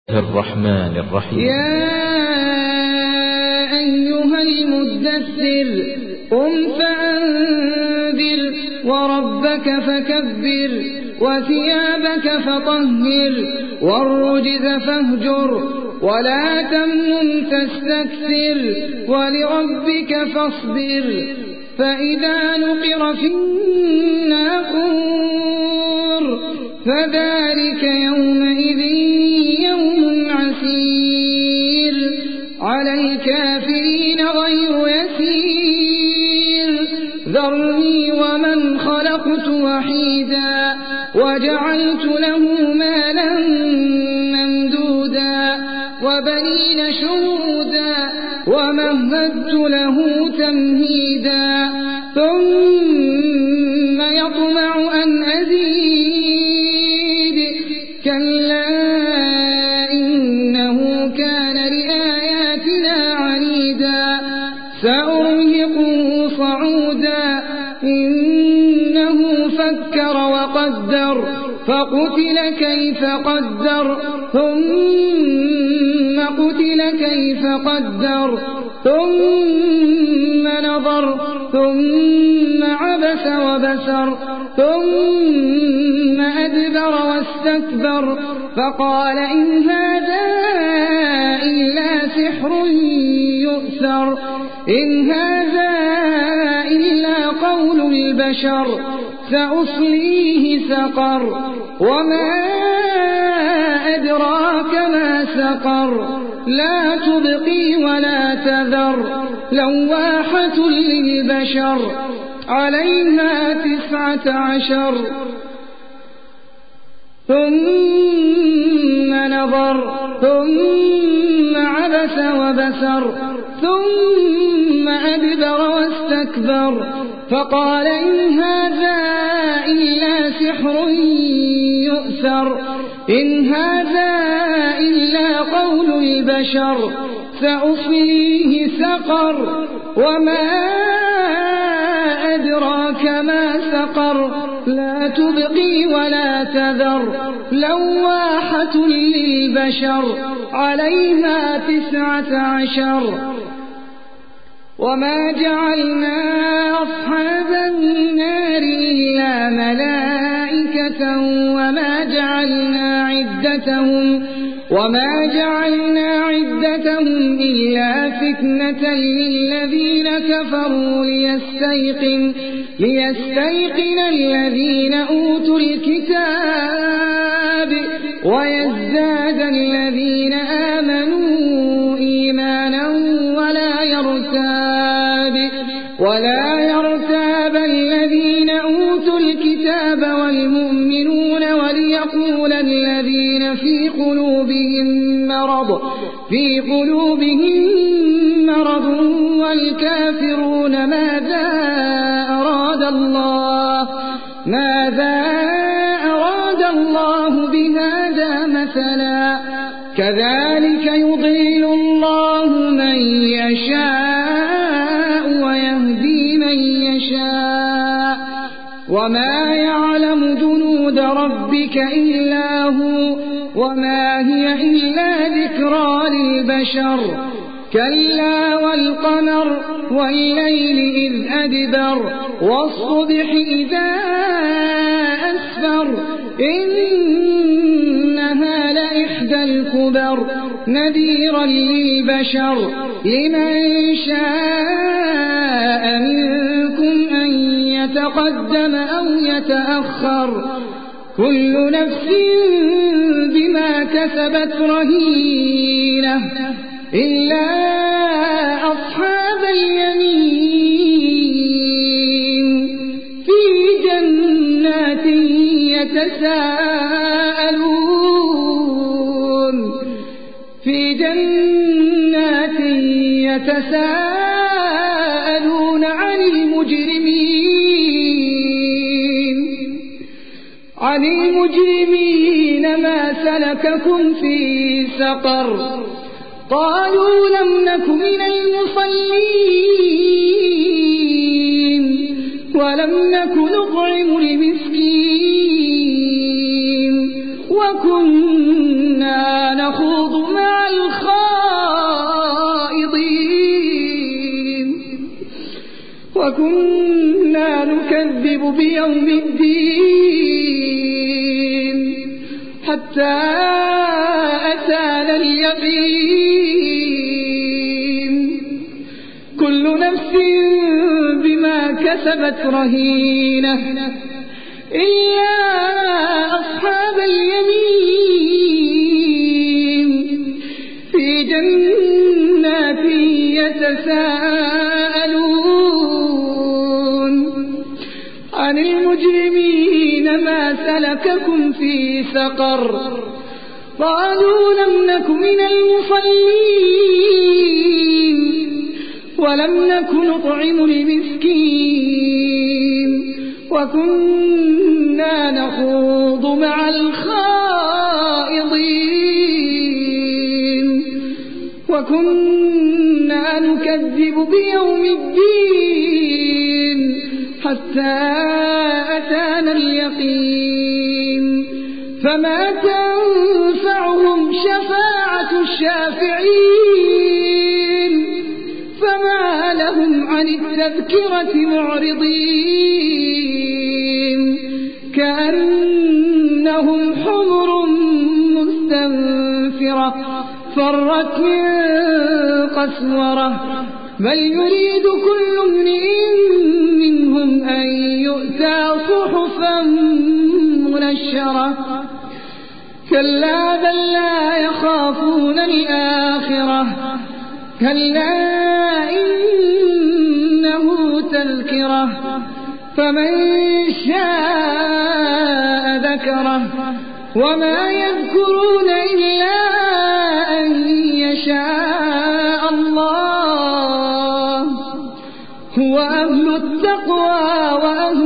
الرحمن الرحيم. يا أيها المدثر قم فأنذر وربك فكبر وثيابك فطهر والرجز فاهجر ولا تمنن تستكثر ولربك فاصبر فإذا نقر في الناقور فذلك يومئذ يوم عسير على الكافرين غير يسير ذرني ومن خلقت وحيدا وجعلت له مالا ممدودا وبنين شهودا ومهدت له تمهيدا ثم يطمع أن أزيد كلا إنه كان لآياتنا عنيدا سأرهقه صعودا إنه فكر وقدر فقتل كيف قدر ثم قتل كيف قدر ثم نظر ثم عبس وبسر ثم أدبر واستكبر فقال إن هذا إلا سحر يؤثر إن هذا إلا قول البشر سأصليه سقر وما أدراك ما سقر لا تبقي ولا تذر لواحة للبشر عليها 19 ثم نظر ثم عبس وبسر ثم أدبر واستكبر فقال إن هذا إلا سحر يؤثر إن هذا إلا قول البشر سأصليه سقر وما أدراك ما سقر لا تبقي ولا تذر لواحة للبشر عليها 19 وما جعلنا أصحاب النار إلا ملائكة وما جعلنا عدتهم إلا فتنة للذين كفروا ليستيقن الذين أوتوا الكتاب ويزداد الذين آمنوا إيمانا ولا يرتاب الذين أوتوا الكتاب والمؤمنون وليقول الذين في قلوبهم مرض والكافرون ماذا أراد الله بهذا مثلا كذلك يضل الله من يشاء ويهدي من يشاء وما يعلم جنود ربك إلا هو وما هي إلا ذكرى للبشر كلا والقمر والليل إذ أدبر والصبح إذا أسفر إنها لإحدى الكبر نذيرا للبشر لمن شاء منكم أن يتقدم أو يتأخر كل نفس بما كسبت رهينة إلا أصحاب اليمين في جنات يتساءلون عن المجرمين ما سلككم في سقر قالوا لم نك من المصلين ولم نك نطعم المسكين وكنا نخوض نخوض مع الخائضين وكنا نكذب بيوم الدين حتى أتانا اليقين كل نفس بما كسبت رهينة إلا أصحاب اليمين في جنات يتساءلون عن المجرمين ما سلككم في سقر قالوا لم نك من المصلين ولم نك نطعم المسكين وكنا نخوض مع الخائضين وكنا نكذب بيوم الدين حتى أتانا اليقين فما تنفعهم شفاعة الشافعين فما لهم عن التذكرة معرضين كأنهم حمر مستنفرة فرت من قسورة بل يريد كل امرئ منهم أن يؤتى صحفا منشرة كلا بل لا يخافون الآخرة كلا إنه تذكرة فمن شاء ذكره وما يذكرون إلا أن يشاء الله هو أهل التقوى وأهل